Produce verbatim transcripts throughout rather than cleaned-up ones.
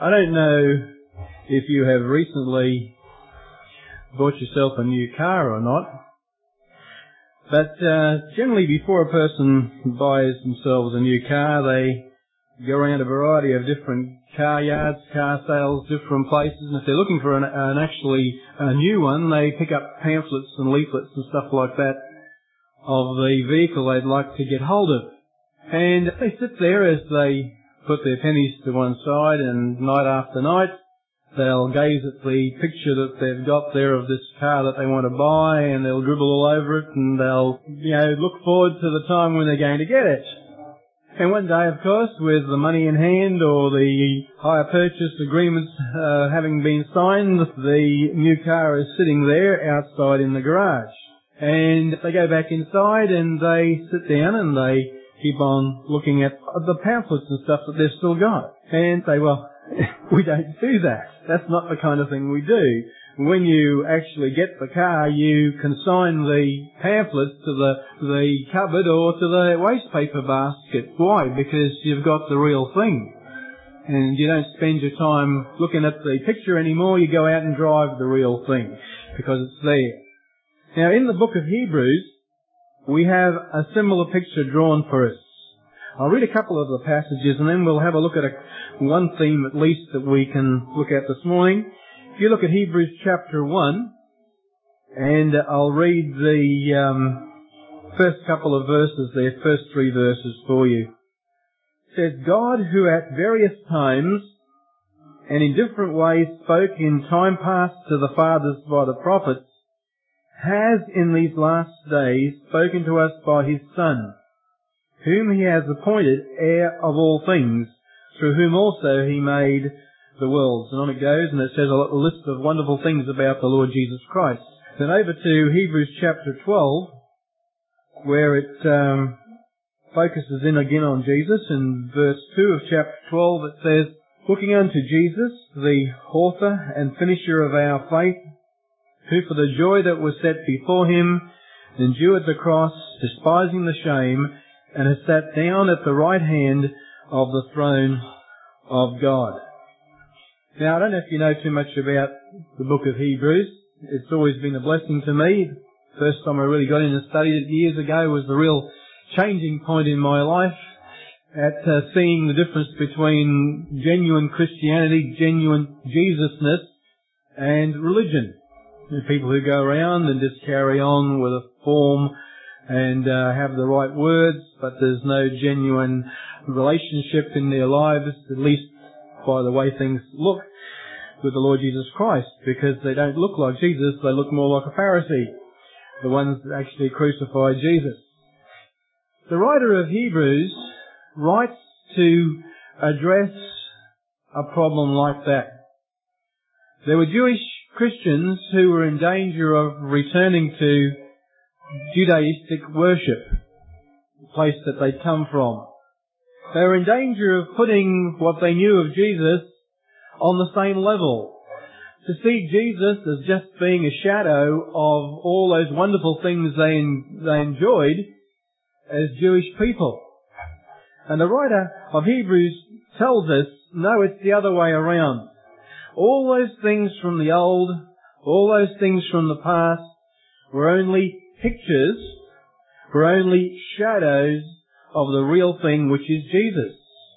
I don't know if you have recently bought yourself a new car or not, but uh, generally before a person buys themselves a new car, they go around a variety of different car yards, car sales, different places, and if they're looking for an, an actually a new one, they pick up pamphlets and leaflets and stuff like that of the vehicle they'd like to get hold of. And they sit there as they put their pennies to one side, and night after night they'll gaze at the picture that they've got there of this car that they want to buy, and they'll dribble all over it, and they'll, you know, look forward to the time when they're going to get it. And one day, of course, with the money in hand or the hire purchase agreements uh, having been signed, the new car is sitting there outside in the garage. And they go back inside and they sit down and they keep on looking at the pamphlets and stuff that they've still got. And say, well, we don't do that. That's not the kind of thing we do. When you actually get the car, you consign the pamphlets to the the cupboard or to the waste paper basket. Why? Because you've got the real thing. And you don't spend your time looking at the picture anymore. You go out and drive the real thing because it's there. Now, in the book of Hebrews, we have a similar picture drawn for us. I'll read a couple of the passages and then we'll have a look at a, one theme at least that we can look at this morning. If you look at Hebrews chapter one, and I'll read the um, first couple of verses there, first three verses for you. It says, God, who at various times and in different ways spoke in time past to the fathers by the prophets, has in these last days spoken to us by His Son, whom He has appointed heir of all things, through whom also He made the worlds. And on it goes, and it says a list of wonderful things about the Lord Jesus Christ. Then over to Hebrews chapter twelve, where it um, focuses in again on Jesus. In verse two of chapter twelve it says, looking unto Jesus, the author and finisher of our faith, who for the joy that was set before Him endured the cross, despising the shame, and has sat down at the right hand of the throne of God. Now, I don't know if you know too much about the book of Hebrews. It's always been a blessing to me. The first time I really got in and studied it years ago was the real changing point in my life at uh, seeing the difference between genuine Christianity, genuine Jesusness, and religion. The people who go around and just carry on with a form and uh, have the right words, but there's no genuine relationship in their lives, at least by the way things look with the Lord Jesus Christ, because they don't look like Jesus, they look more like a Pharisee, the ones that actually crucified Jesus. The writer of Hebrews writes to address a problem like that. There were Jewish Christians who were in danger of returning to Judaistic worship, the place that they'd come from. They were in danger of putting what they knew of Jesus on the same level. To see Jesus as just being a shadow of all those wonderful things they, they enjoyed as Jewish people. And the writer of Hebrews tells us, no, it's the other way around. All those things from the old, all those things from the past were only pictures, were only shadows of the real thing, which is Jesus.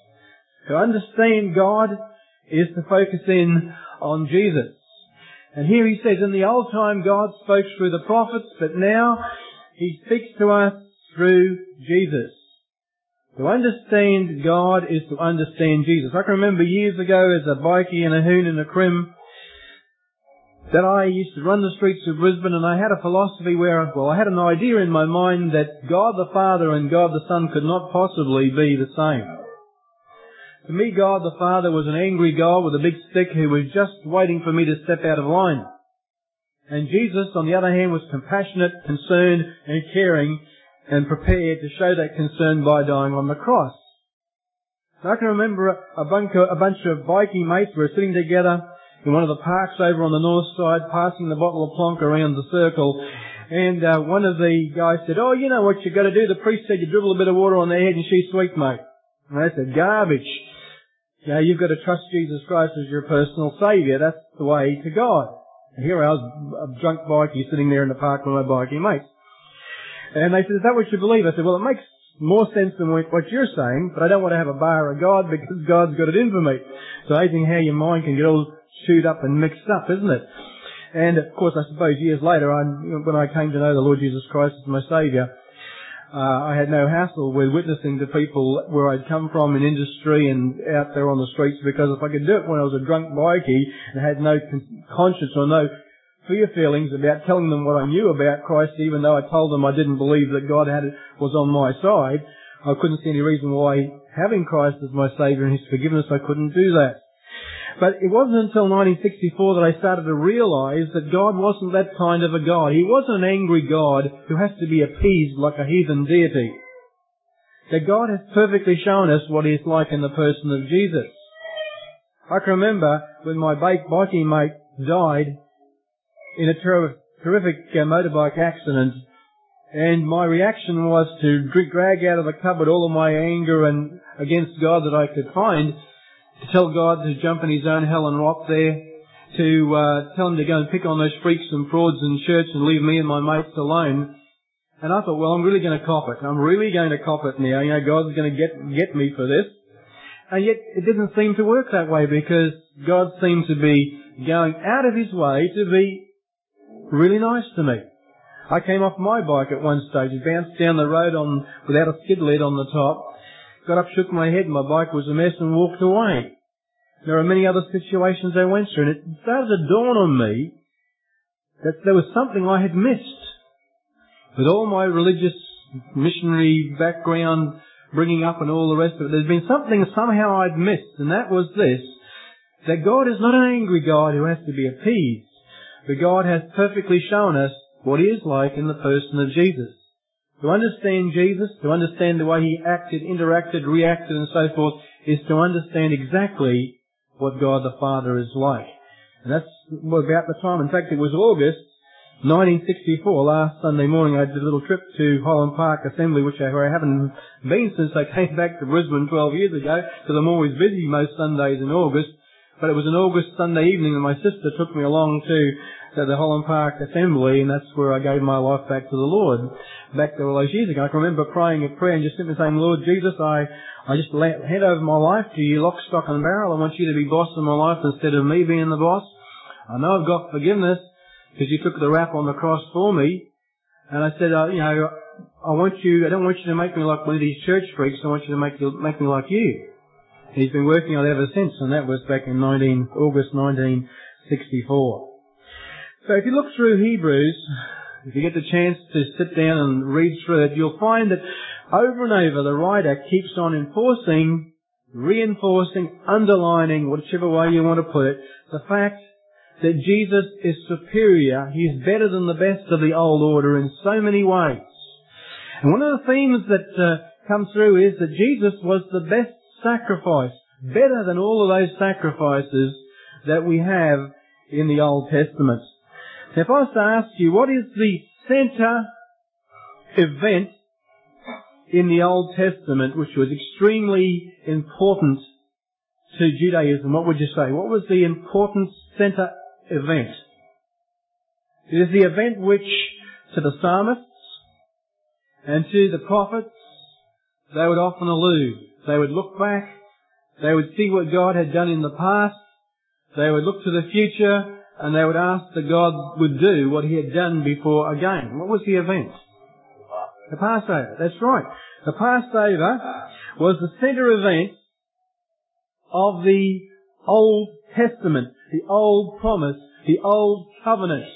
To understand God is to focus in on Jesus. And here he says, in the old time God spoke through the prophets, but now He speaks to us through Jesus. To understand God is to understand Jesus. I can remember years ago as a bikie and a hoon and a crim that I used to run the streets of Brisbane, and I had a philosophy where, well, I had an idea in my mind that God the Father and God the Son could not possibly be the same. To me, God the Father was an angry God with a big stick who was just waiting for me to step out of line. And Jesus, on the other hand, was compassionate, concerned and caring and prepared to show that concern by dying on the cross. So I can remember a, bunch of, a bunch of bikie mates were sitting together in one of the parks over on the north side, passing the bottle of plonk around the circle. And uh, one of the guys said, oh, you know what you got to do? The priest said you dribble a bit of water on their head and she's sweet, mate. And I said, garbage. You know, you've got to trust Jesus Christ as your personal Saviour. That's the way to God. Here I was, a drunk bikie sitting there in the park with my bikie mates. And they said, is that what you believe? I said, well, it makes more sense than what you're saying, but I don't want to have a bar of God because God's got it in for me. It's amazing how your mind can get all chewed up and mixed up, isn't it? And of course, I suppose years later, I, when I came to know the Lord Jesus Christ as my Saviour, uh, I had no hassle with witnessing to people where I'd come from in industry and out there on the streets, because if I could do it when I was a drunk bikie and had no con- conscience or no fear feelings about telling them what I knew about Christ, even though I told them I didn't believe that God had was on my side, I couldn't see any reason why, having Christ as my Saviour and His forgiveness, I couldn't do that. But it wasn't until nineteen sixty-four that I started to realise that God wasn't that kind of a God. He wasn't an angry God who has to be appeased like a heathen deity. That God has perfectly shown us what He is like in the person of Jesus. I can remember when my biking mate died in a ter- terrific uh, motorbike accident, and my reaction was to drag out of the cupboard all of my anger and against God that I could find, to tell God to jump in His own hell and rot there, to uh, tell Him to go and pick on those freaks and frauds in church and leave me and my mates alone. And I thought, well, I'm really going to cop it. I'm really going to cop it now. You know, God's going to get get me for this. And yet it didn't seem to work that way, because God seemed to be going out of His way to be really nice to me. I came off my bike at one stage, bounced down the road on without a skid lid on the top, got up, shook my head, my bike was a mess, and walked away. There are many other situations I went through, and it started to dawn on me that there was something I had missed. With all my religious missionary background, bringing up and all the rest of it, there's been something somehow I'd missed, and that was this, that God is not an angry God who has to be appeased. But God has perfectly shown us what He is like in the person of Jesus. To understand Jesus, to understand the way He acted, interacted, reacted and so forth, is to understand exactly what God the Father is like. And that's about the time. In fact, it was August nineteen sixty-four, last Sunday morning, I did a little trip to Holland Park Assembly, which I, where I haven't been since I came back to Brisbane twelve years ago, because I'm always busy most Sundays in August. But it was an August Sunday evening, and my sister took me along to, to the Holland Park Assembly, and that's where I gave my life back to the Lord, back to all those years ago. I can remember praying a prayer and just simply saying, Lord Jesus, I, I just hand over my life to You, lock, stock and barrel. I want You to be boss of my life instead of me being the boss. I know I've got forgiveness because You took the rap on the cross for me. And I said, uh, you know, I want You, I don't want You to make me like one of these church freaks. I want You to make, you, make me like You. He's been working on it ever since, and that was back in August nineteen sixty-four. So if you look through Hebrews, if you get the chance to sit down and read through it, you'll find that over and over the writer keeps on enforcing, reinforcing, underlining, whichever way you want to put it, the fact that Jesus is superior. He is better than the best of the old order in so many ways. And one of the themes that uh, comes through is that Jesus was the best sacrifice, better than all of those sacrifices that we have in the Old Testament. Now, if I was to ask you, what is the centre event in the Old Testament which was extremely important to Judaism, what would you say? What was the important centre event? It is the event which, to the psalmists and to the prophets, they would often allude. They would look back, they would see what God had done in the past, they would look to the future, and they would ask that God would do what He had done before again. What was the event? The Passover. That's right. The Passover was the centre event of the Old Testament, the Old Promise, the Old Covenant.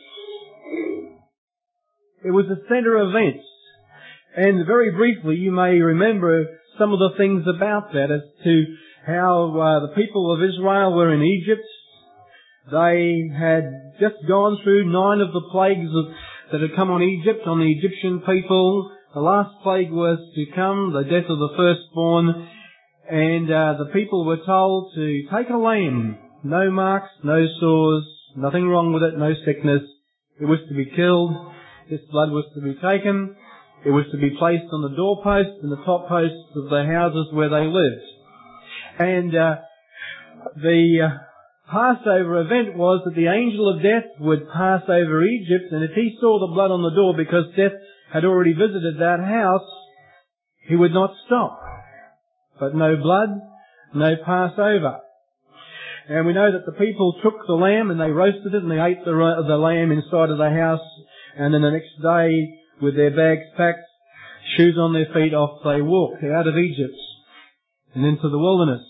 It was the centre event. And very briefly, you may remember some of the things about that as to how uh, the people of Israel were in Egypt. They had just gone through nine of the plagues of, that had come on Egypt, on the Egyptian people. The last plague was to come, the death of the firstborn. And uh, the people were told to take a lamb. No marks, no sores, nothing wrong with it, no sickness. It was to be killed. Its blood was to be taken. It was to be placed on the doorposts and the top posts of the houses where they lived. And uh, the uh, Passover event was that the angel of death would pass over Egypt, and if he saw the blood on the door because death had already visited that house, he would not stop. But no blood, no Passover. And we know that the people took the lamb and they roasted it and they ate the, the lamb inside of the house, and then the next day, with their bags packed, shoes on their feet, off they walked out of Egypt and into the wilderness.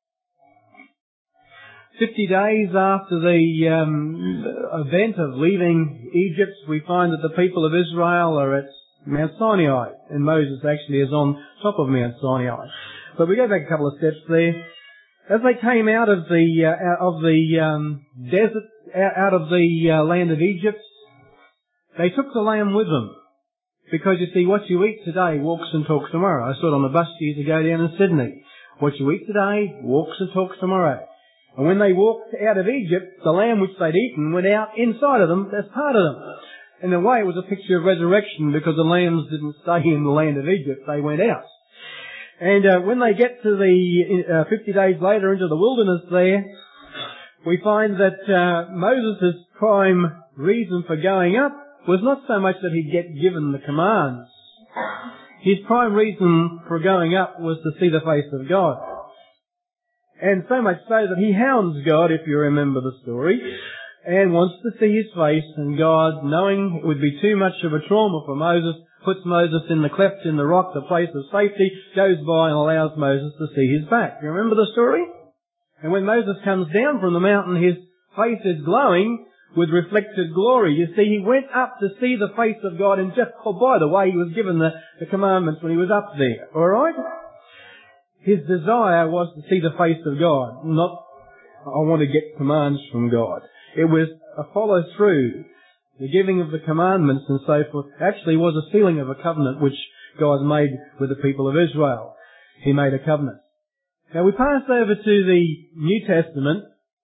Fifty days after the um, event of leaving Egypt, we find that the people of Israel are at Mount Sinai, and Moses actually is on top of Mount Sinai. But we go back a couple of steps there. As they came out of the uh, out of the um, desert, out of the uh, land of Egypt, they took the lamb with them. Because you see, what you eat today walks and talks tomorrow. I saw it on the bus years ago down in Sydney. What you eat today walks and talks tomorrow. And when they walked out of Egypt, the lamb which they'd eaten went out inside of them as part of them. In a way, it was a picture of resurrection, because the lambs didn't stay in the land of Egypt, they went out. And uh, when they get to the uh, fifty days later into the wilderness there, we find that uh, Moses' prime reason for going up was not so much that he'd get given the commands. His prime reason for going up was to see the face of God. And so much so that he hounds God, if you remember the story, and wants to see his face, and God, knowing it would be too much of a trauma for Moses, puts Moses in the cleft in the rock, the place of safety, goes by and allows Moses to see his back. You remember the story? And when Moses comes down from the mountain, his face is glowing with reflected glory. You see, he went up to see the face of God, and just, oh, by the way, he was given the, the commandments when he was up there. Alright? His desire was to see the face of God, not, I want to get commands from God. It was a follow through. The giving of the commandments and so forth actually was a sealing of a covenant which God made with the people of Israel. He made a covenant. Now we pass over to the New Testament.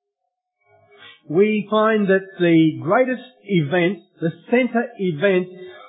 We find that the greatest event, the centre event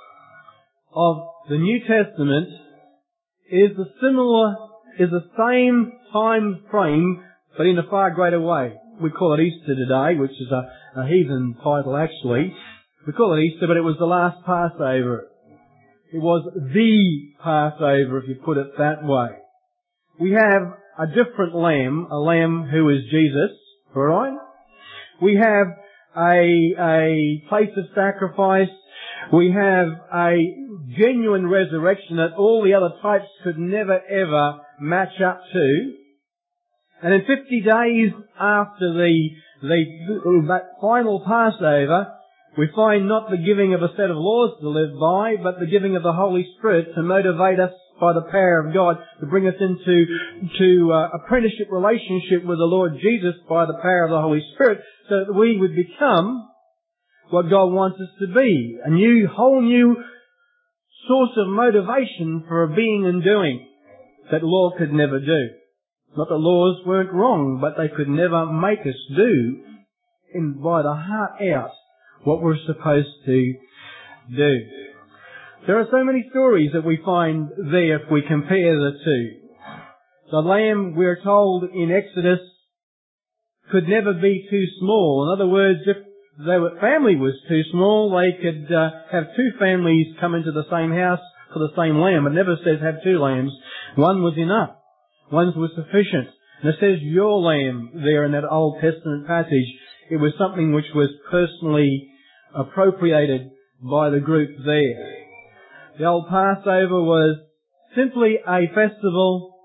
of the New Testament is the similar, is the same time frame, but in a far greater way. We call it Easter today, which is a, a heathen title actually. We call it Easter, but it was the last Passover. It was the Passover, if you put it that way. We have a different lamb, a lamb who is Jesus, alright? We have a, a place of sacrifice. We have a genuine resurrection that all the other types could never ever match up to. And in fifty days after the, the, that final Passover, we find not the giving of a set of laws to live by, but the giving of the Holy Spirit to motivate us by the power of God, to bring us into to uh, apprenticeship relationship with the Lord Jesus by the power of the Holy Spirit, so that we would become what God wants us to be. A new, whole new source of motivation for being and doing that law could never do. Not that laws weren't wrong, but they could never make us do, in by the heart out, what we're supposed to do. There are so many stories that we find there if we compare the two. The lamb, we're told in Exodus, could never be too small. In other words, if the family was too small, they could uh, have two families come into the same house for the same lamb. It never says have two lambs. One was enough. One was sufficient. And it says your lamb there in that Old Testament passage. It was something which was personally appropriated by the group there. The old Passover was simply a festival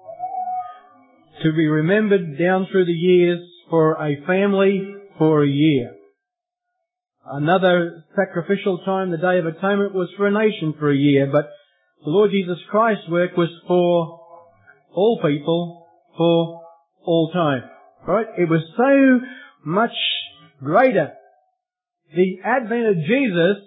to be remembered down through the years for a family for a year. Another sacrificial time, the Day of Atonement, was for a nation for a year, but the Lord Jesus Christ's work was for all people, for all time. Right? It was so much greater. The advent of Jesus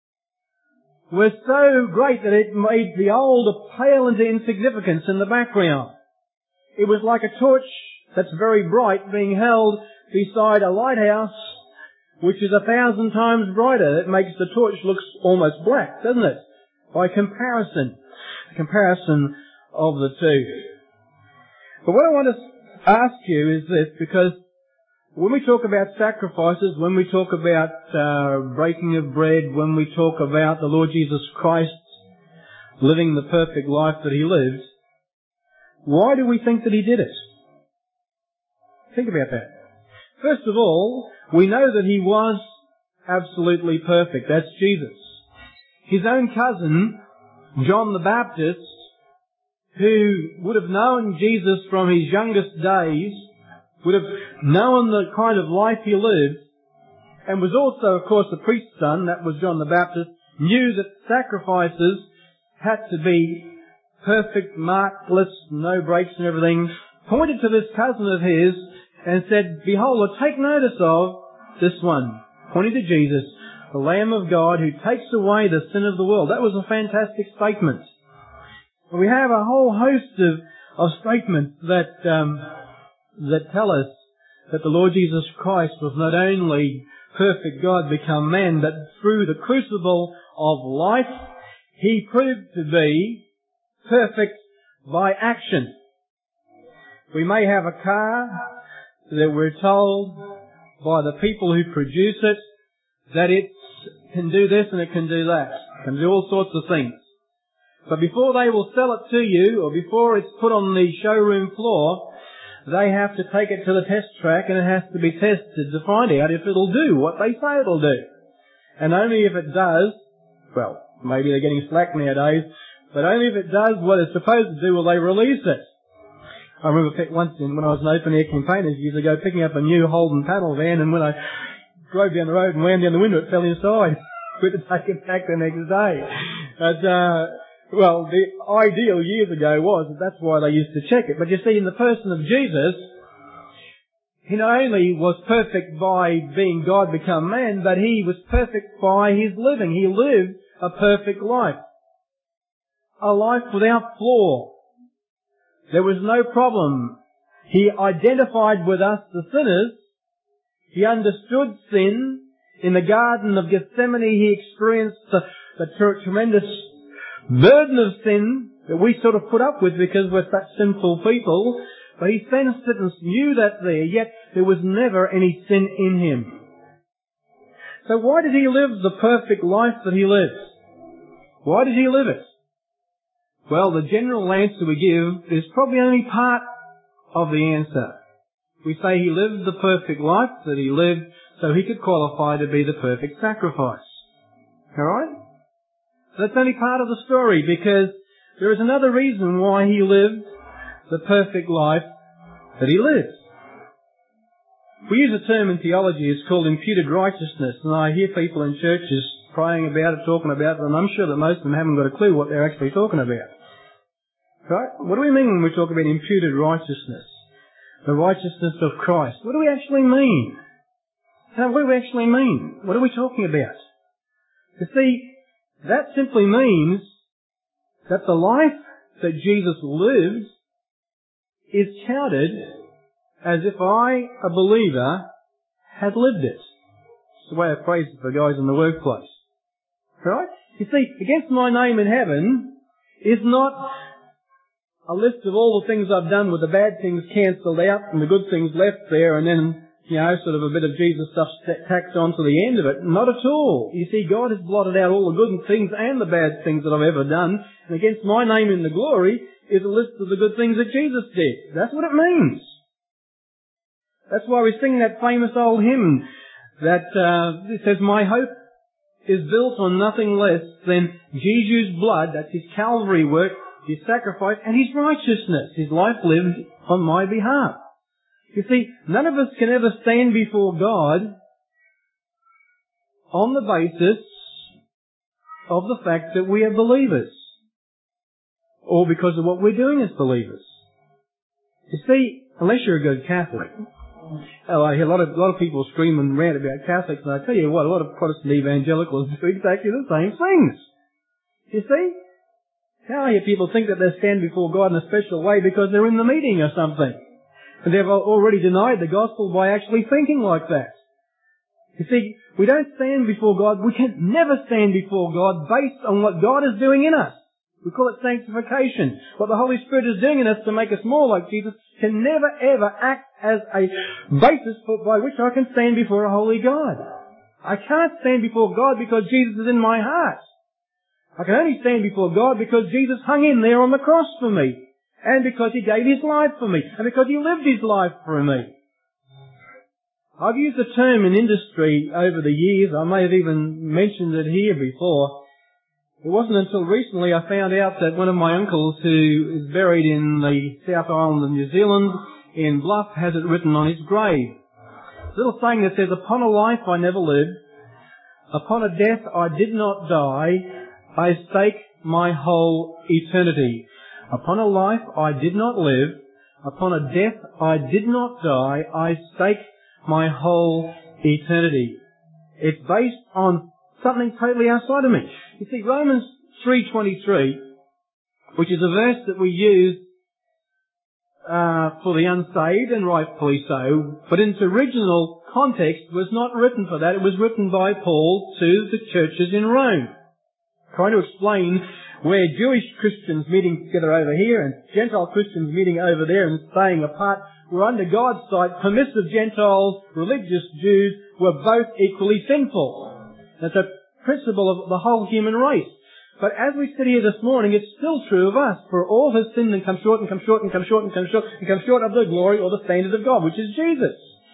was so great that it made the old pale into insignificance in the background. It was like a torch that's very bright being held beside a lighthouse which is a thousand times brighter. It makes the torch look almost black, doesn't it? By comparison. Comparison of the two. But what I want to ask you is this, because when we talk about sacrifices, when we talk about uh, breaking of bread, when we talk about the Lord Jesus Christ living the perfect life that He lived, why do we think that He did it? Think about that. First of all, we know that He was absolutely perfect. That's Jesus. His own cousin, John the Baptist, who would have known Jesus from his youngest days, would have known the kind of life He lived, and was also, of course, the priest's son, that was John the Baptist, knew that sacrifices had to be perfect, markless, no breaks and everything, pointed to this cousin of his and said, "Behold, take notice of this one," pointing to Jesus, the Lamb of God who takes away the sin of the world. That was a fantastic statement. We have a whole host of, of statements that um, that tell us that the Lord Jesus Christ was not only perfect God become man, but through the crucible of life, He proved to be perfect by action. We may have a car that we're told by the people who produce it that it can do this and it can do that. It can do all sorts of things. But before they will sell it to you, or before it's put on the showroom floor, they have to take it to the test track and it has to be tested to find out if it'll do what they say it'll do. And only if it does, well, maybe they're getting slack nowadays, but only if it does what it's supposed to do will they release it. I remember once when I was an open air campaigner years ago picking up a new Holden paddle van, and when I drove down the road and wound down the window it fell inside. We had to take it back the next day. But, uh, well, the ideal years ago was that that's why they used to check it. But you see, in the person of Jesus, He not only was perfect by being God become man, but He was perfect by His living. He lived a perfect life. A life without flaw. There was no problem. He identified with us, the sinners. He understood sin. In the Garden of Gethsemane, He experienced the, the tr- tremendous burden of sin that we sort of put up with because we're such sinful people. But He sensed it and knew that there, yet there was never any sin in Him. So why did He live the perfect life that He lived? Why did He live it? Well, the general answer we give is probably only part of the answer. We say He lived the perfect life that He lived so He could qualify to be the perfect sacrifice. Alright? That's only part of the story, because there is another reason why He lived the perfect life that He lived. We use a term in theology, it's called imputed righteousness, and I hear people in churches praying about it, talking about it, and I'm sure that most of them haven't got a clue what they're actually talking about. Right? What do we mean when we talk about imputed righteousness? The righteousness of Christ. What do we actually mean? Now, what do we actually mean? What are we talking about? You see, that simply means that the life that Jesus lived is counted as if I, a believer, had lived it. It's the way I phrase it for guys in the workplace. Right? You see, against my name in heaven is not a list of all the things I've done with the bad things cancelled out and the good things left there and then, you know, sort of a bit of Jesus stuff tacked on to the end of it. Not at all. You see, God has blotted out all the good things and the bad things that I've ever done, and against my name in the glory is a list of the good things that Jesus did. That's what it means. That's why we sing that famous old hymn that uh, it says, "My hope is built on nothing less than Jesus' blood," that's His Calvary work, His sacrifice, and His righteousness, His life lived on my behalf. You see, none of us can ever stand before God on the basis of the fact that we are believers, or because of what we're doing as believers. You see, unless you're a good Catholic. Oh, I hear a lot of, a lot of people screaming around about Catholics, and I tell you what, a lot of Protestant evangelicals do exactly the same things. You see? Now I hear people think that they stand before God in a special way because they're in the meeting or something. And they've already denied the gospel by actually thinking like that. You see, we don't stand before God, we can never stand before God based on what God is doing in us. We call it sanctification. What the Holy Spirit is doing in us to make us more like Jesus can never ever act as a basis for, by which I can stand before a holy God. I can't stand before God because Jesus is in my heart. I can only stand before God because Jesus hung in there on the cross for me, and because He gave His life for me, and because He lived His life for me. I've used the term in industry over the years. I may have even mentioned it here before. It wasn't until recently I found out that one of my uncles, who is buried in the South Island of New Zealand, in Bluff, has it written on his grave. A little saying that says, "Upon a life I never lived, upon a death I did not die, I stake my whole eternity." Upon a life I did not live, upon a death I did not die, I stake my whole eternity. It's based on something totally outside of me. You see, Romans three twenty-three, which is a verse that we use uh, for the unsaved, and rightfully so, but in its original context was not written for that. It was written by Paul to the churches in Rome, trying to explain where Jewish Christians meeting together over here and Gentile Christians meeting over there and staying apart were under God's sight permissive Gentiles, religious Jews, were both equally sinful. That's a principle of the whole human race. But as we sit here this morning, it's still true of us. For all have sinned and come short and come short and come short and come short and come short of the glory or the standard of God, which is Jesus.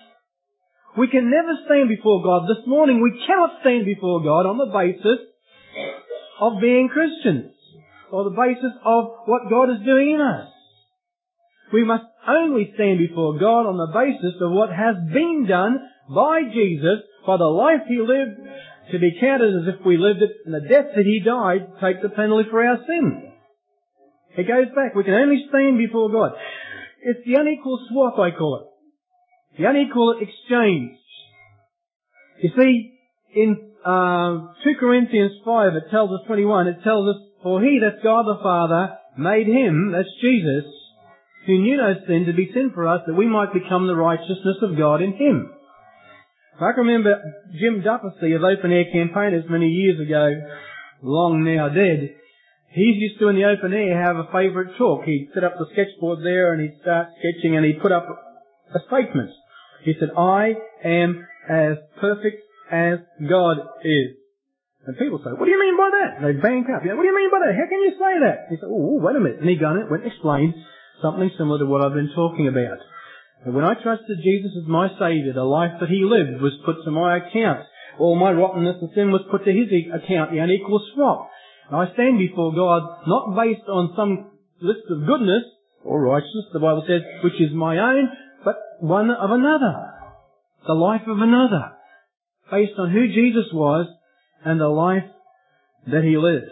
We can never stand before God. This morning we cannot stand before God on the basis of being Christians, or the basis of what God is doing in us. We must only stand before God on the basis of what has been done by Jesus, by the life He lived, to be counted as if we lived it, and the death that He died to take the penalty for our sin. It goes back. We can only stand before God. It's the unequal swap, I call it. The unequal exchange. You see, in uh, two Corinthians five, it tells us, twenty-one, it tells us, "For He," that's God the Father, "made Him," that's Jesus, "who knew no sin, to be sin for us, that we might become the righteousness of God in Him." I can remember Jim Duffy of Open Air Campaigners many years ago, long now dead. He used to, in the open air, have a favourite talk. He'd set up the sketchboard there and he'd start sketching, and he'd put up a statement. He said, "I am as perfect as God is." And people say, "What do you mean by that?" And they bank up. "Yeah, what do you mean by that? How can you say that?" He said, "Oh, wait a minute." And he got it, went and explained something similar to what I've been talking about. And when I trusted Jesus as my Saviour, the life that He lived was put to my account. All my rottenness and sin was put to His account, the unequal swap. And I stand before God not based on some list of goodness or righteousness, the Bible says, which is my own, but one of another. The life of another. Based on who Jesus was and the life that He lived.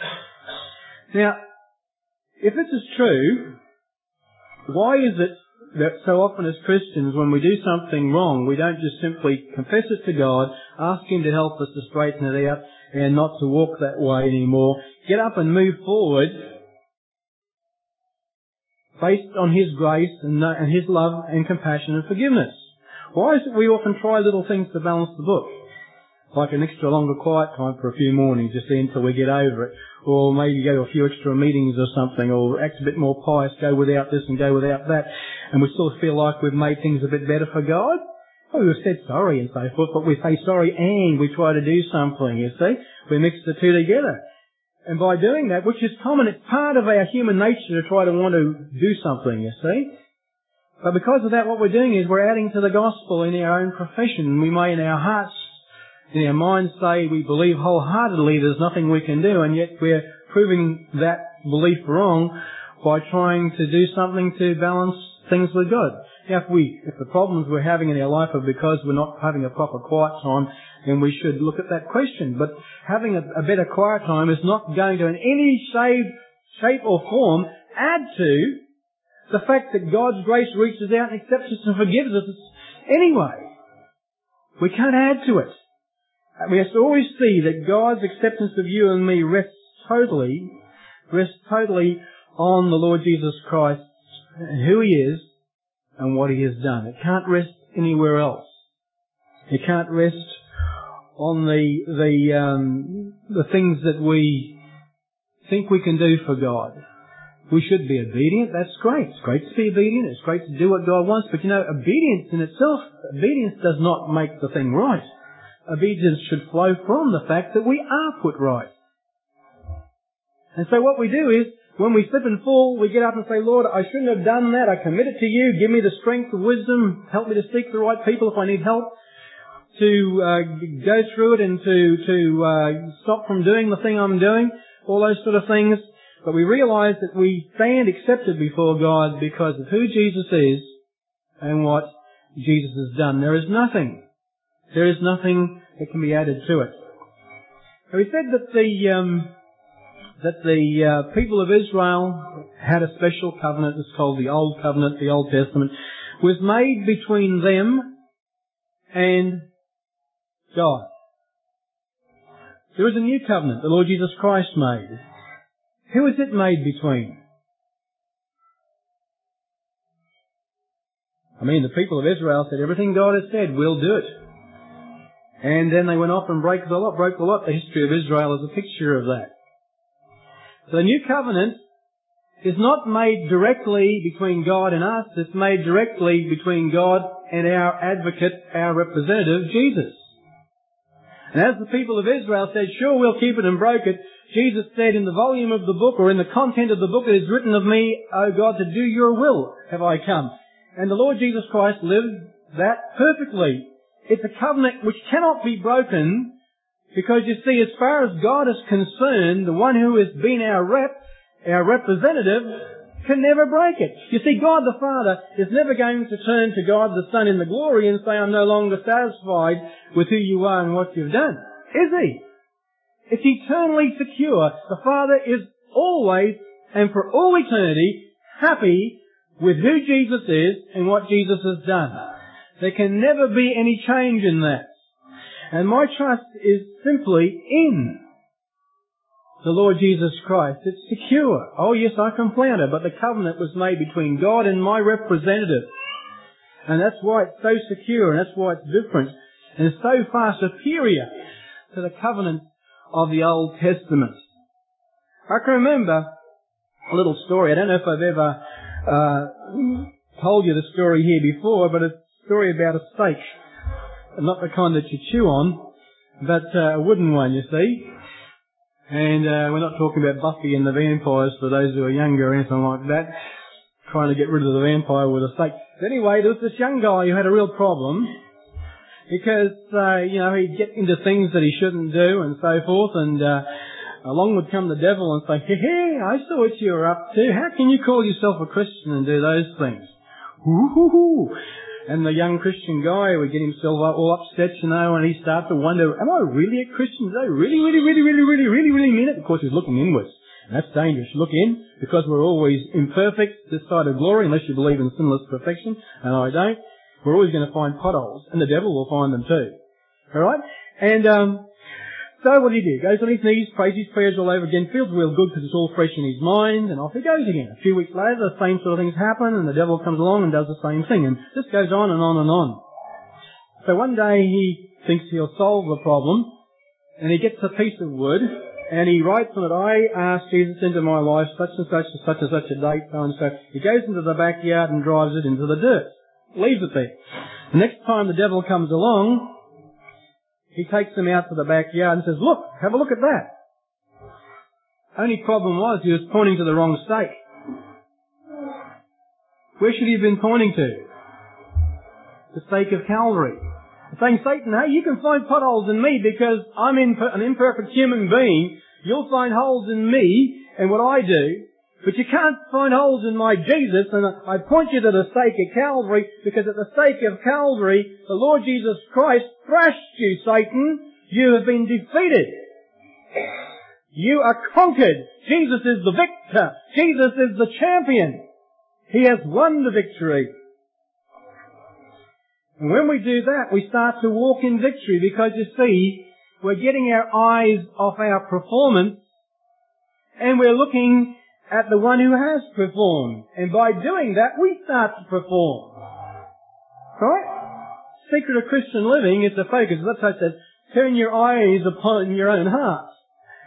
Now, if this is true, why is it that so often as Christians, when we do something wrong, we don't just simply confess it to God, ask Him to help us to straighten it out and not to walk that way anymore, get up and move forward based on His grace and, and His love and compassion and forgiveness? Why is it we often try little things to balance the book? Like an extra longer quiet time for a few mornings, just until we get over it. Or maybe go to a few extra meetings or something, or act a bit more pious, go without this and go without that. And we still feel like we've made things a bit better for God. Well, we've said sorry and so forth, but we say sorry and we try to do something, you see. We mix the two together. And by doing that, which is common, it's part of our human nature to try to want to do something, you see. But because of that, what we're doing is we're adding to the gospel in our own profession. We may in our hearts, in our minds say we believe wholeheartedly there's nothing we can do, and yet we're proving that belief wrong by trying to do something to balance things with God. Now, if we, if the problems we're having in our life are because we're not having a proper quiet time, then we should look at that question. But having a, a better quiet time is not going to in any shape, shape or form add to the fact that God's grace reaches out and accepts us and forgives us anyway. We can't add to it. We have to always see that God's acceptance of you and me rests totally, rests totally on the Lord Jesus Christ and who He is and what He has done. It can't rest anywhere else. It can't rest on the the um, the things that we think we can do for God. We should be obedient. That's great. It's great to be obedient. It's great to do what God wants. But you know, obedience in itself, obedience does not make the thing right. Obedience should flow from the fact that we are put right. And so what we do is, when we slip and fall, we get up and say, Lord, I shouldn't have done that. I commit it to you. Give me the strength, the wisdom. Help me to seek the right people if I need help. To uh, go through it and to, to uh, stop from doing the thing I'm doing. All those sort of things. But we realize that we stand accepted before God because of who Jesus is and what Jesus has done. There is nothing. There is nothing that can be added to it. So we said that the... Um, that the uh, people of Israel had a special covenant. It's called the Old Covenant, the Old Testament, was made between them and God. There was a new covenant the Lord Jesus Christ made. Who is it made between? I mean, the people of Israel said, everything God has said, we'll do it. And then they went off and broke the lot, broke the lot. The history of Israel is a picture of that. The new covenant is not made directly between God and us. It's made directly between God and our advocate, our representative, Jesus. And as the people of Israel said, sure, we'll keep it and broke it, Jesus said in the volume of the book, or in the content of the book, it is written of me, O God, to do your will have I come. And the Lord Jesus Christ lived that perfectly. It's a covenant which cannot be broken. Because you see, as far as God is concerned, the one who has been our rep, our representative, can never break it. You see, God the Father is never going to turn to God the Son in the glory and say, I'm no longer satisfied with who you are and what you've done. Is He? It's eternally secure. The Father is always and for all eternity happy with who Jesus is and what Jesus has done. There can never be any change in that. And my trust is simply in the Lord Jesus Christ. It's secure. Oh yes, I can plan it, but the covenant was made between God and my representative. And that's why it's so secure, and that's why it's different, and so far superior to the covenant of the Old Testament. I can remember a little story. I don't know if I've ever uh, told you the story here before, but it's a story about a steak. Not the kind that you chew on, but uh, a wooden one, you see. And uh, we're not talking about Buffy and the vampires for those who are younger or anything like that, trying to get rid of the vampire with a steak. But anyway, there was this young guy who had a real problem because, uh, you know, he'd get into things that he shouldn't do and so forth, and uh, along would come the devil and say, hey, hey, I saw what you were up to. How can you call yourself a Christian and do those things? Hoo-hoo-hoo. And the young Christian guy would get himself all upset, you know, and he started to wonder, am I really a Christian? Do I really, really, really, really, really, really, really mean it? Of course, he's looking inwards. And that's dangerous. Look in, because we're always imperfect this side of glory, unless you believe in sinless perfection, and I don't. We're always going to find potholes, and the devil will find them too. Alright? And, um, so what did he do? Goes on his knees, prays his prayers all over again, feels real good because it's all fresh in his mind, and off he goes again. A few weeks later, the same sort of things happen, and the devil comes along and does the same thing, and this goes on and on and on. So one day he thinks he'll solve the problem, and he gets a piece of wood, and he writes on it, I asked Jesus into my life, such and such, and such and such a date, so and so. He goes into the backyard and drives it into the dirt. Leaves it there. The next time the devil comes along, he takes him out to the backyard and says, look, have a look at that. Only problem was he was pointing to the wrong stake. Where should he have been pointing to? The stake of Calvary. Saying, Satan, hey, you can find potholes in me because I'm imper- an imperfect human being. You'll find holes in me and what I do. But you can't find holes in my Jesus, and I point you to the stake of Calvary, because at the stake of Calvary, the Lord Jesus Christ thrashed you, Satan. You have been defeated. You are conquered. Jesus is the victor. Jesus is the champion. He has won the victory. And when we do that, we start to walk in victory, because you see, we're getting our eyes off our performance, and we're looking at the one who has performed. And by doing that, we start to perform. Right? Secret of Christian living is the focus. That's why it says, turn your eyes upon your own heart.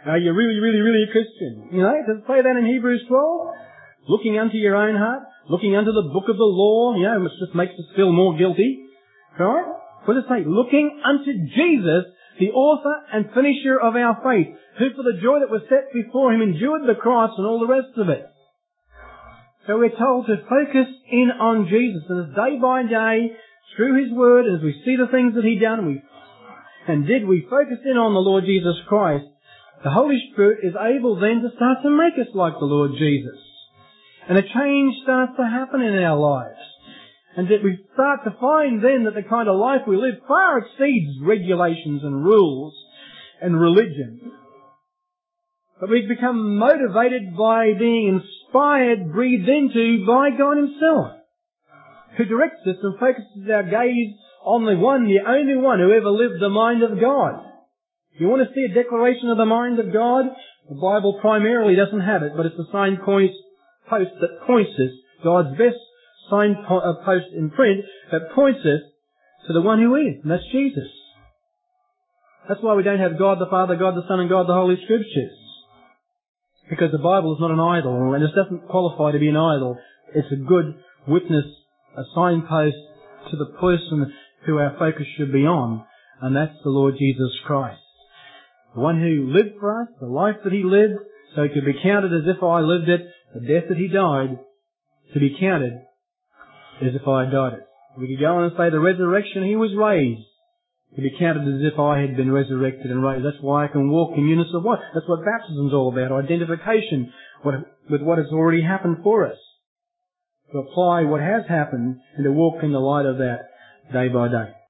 Are you really, really, really a Christian? You know, does it say that in Hebrews twelve? Looking unto your own heart, looking unto the book of the law, you know, which just makes us feel more guilty. Right? What does it say? Looking unto Jesus, the author and finisher of our faith, who for the joy that was set before him endured the cross and all the rest of it. So we're told to focus in on Jesus, and as day by day, through His Word, as we see the things that He done, we and did, we focus in on the Lord Jesus Christ, the Holy Spirit is able then to start to make us like the Lord Jesus. And a change starts to happen in our lives. And that we start to find then that the kind of life we live far exceeds regulations and rules and religion. But we become motivated by being inspired, breathed into by God Himself, who directs us and focuses our gaze on the one, the only one who ever lived the mind of God. You want to see a declaration of the mind of God? The Bible primarily doesn't have it, but it's a signpost post that points us, God's best signpost in print, that points us to the one who is, and that's Jesus. That's why we don't have God the Father, God the Son, and God the Holy Scriptures. Because the Bible is not an idol, and it doesn't qualify to be an idol. It's a good witness, a signpost to the person who our focus should be on, and that's the Lord Jesus Christ. The one who lived for us, the life that He lived, so it could be counted as if I lived it, the death that He died, to be counted as if I had died it. We could go on and say the resurrection, He was raised, to be counted as if I had been resurrected and raised. That's why I can walk in unison of what? That's what baptism is all about, identification with what has already happened for us. To apply what has happened and to walk in the light of that day by day.